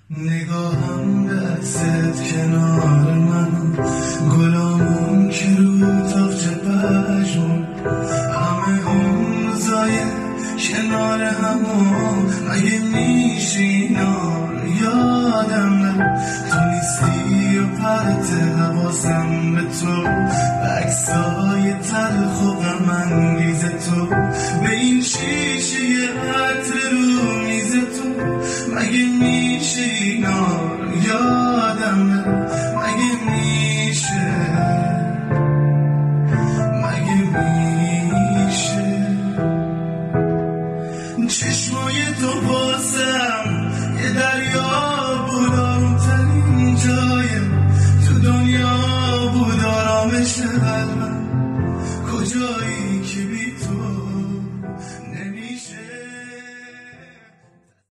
نگاهم به عکست کنار من، گلامون که رو تاقچه پشمون، همه اون روزای کنار همون، مگه میشه اینا رو یادم نره؟ تو نیستی و پرت حواسم به تو، به عکسای تلخ و غم انگیز تو، به این شیشه عطر رو میز تو، مگه میشه اینا رو یادم نره؟ مگه میشه، مگه میشه؟ چشمای تو واسم یه دریا بود، آرومترین جای تو دنیا بود، آرامش قلبم کجایی که بی تو